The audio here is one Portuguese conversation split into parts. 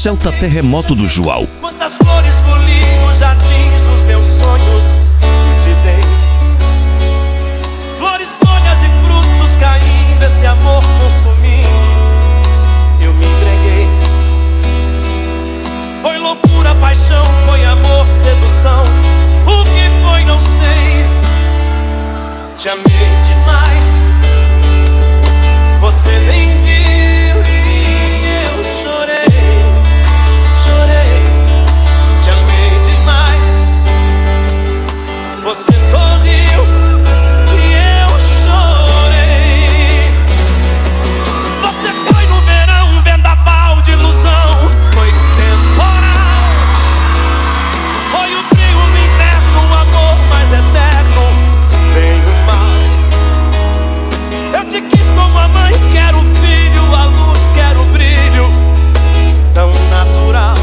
Celta Terremoto do João. Quantas flores colhi nos jardins dos meus sonhos e te dei. Flores, folhas e frutos caindo, esse amor consumindo, eu me entreguei. Foi loucura, paixão, foi amor, sedução. O que foi não sei. Te amei demais, você nem viu e eu chorei, chorei. Te amei demais, você sorriu e eu chorei. Você foi no verão, um vendaval de ilusão. Foi temporal, foi o frio no inverno, um amor mais eterno, bem o mal. Eu te quis como a mãe quer o filho, a luz quer o brilho, tão natural.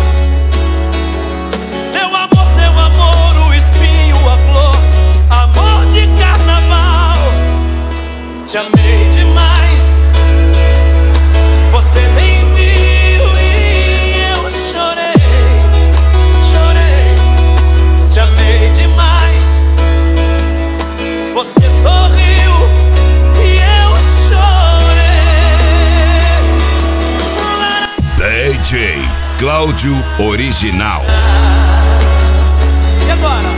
Meu amor, seu amor, o espinho, a flor, amor de carnaval. Te amei demais, você nem viu e eu chorei, chorei. Te amei demais, você sorriu e eu chorei. DJ Cláudio Original. E agora?